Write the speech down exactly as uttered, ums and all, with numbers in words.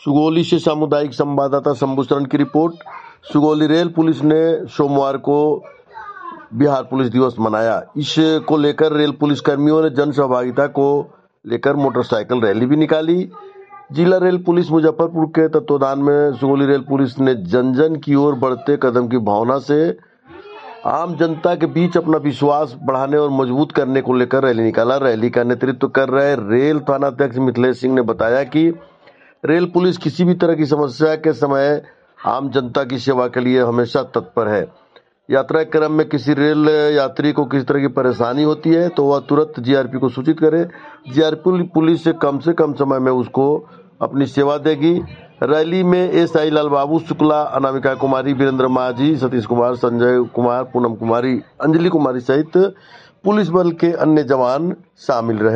सुगौली से सामुदायिक संवाददाता शंभू शरण की रिपोर्ट। सुगौली रेल पुलिस ने सोमवार को बिहार पुलिस दिवस मनाया। इसको लेकर रेल पुलिस कर्मियों ने जन सहभागिता को लेकर मोटरसाइकिल रैली भी निकाली। जिला रेल पुलिस मुजफ्फरपुर के तत्वाधान में सुगौली रेल पुलिस ने जन जन की ओर बढ़ते कदम की भावना से आम जनता के बीच अपना विश्वास बढ़ाने और मजबूत करने को लेकर रैली निकाला। रैली का नेतृत्व कर रहे रेल थानाध्यक्ष मिथिलेश सिंह ने बताया कि रेल पुलिस किसी भी तरह की समस्या के समय आम जनता की सेवा के लिए हमेशा तत्पर है। यात्रा क्रम में किसी रेल यात्री को किसी तरह की परेशानी होती है तो वह तुरंत जीआरपी को सूचित करे। जीआरपी पुलिस से कम से कम समय में उसको अपनी सेवा देगी। रैली में एसआई लाल बाबू शुक्ला, अनामिका कुमारी, वीरेंद्र माझी, सतीश कुमार, संजय कुमार, पूनम कुमारी, अंजलि कुमारी सहित पुलिस बल के अन्य जवान शामिल रहे।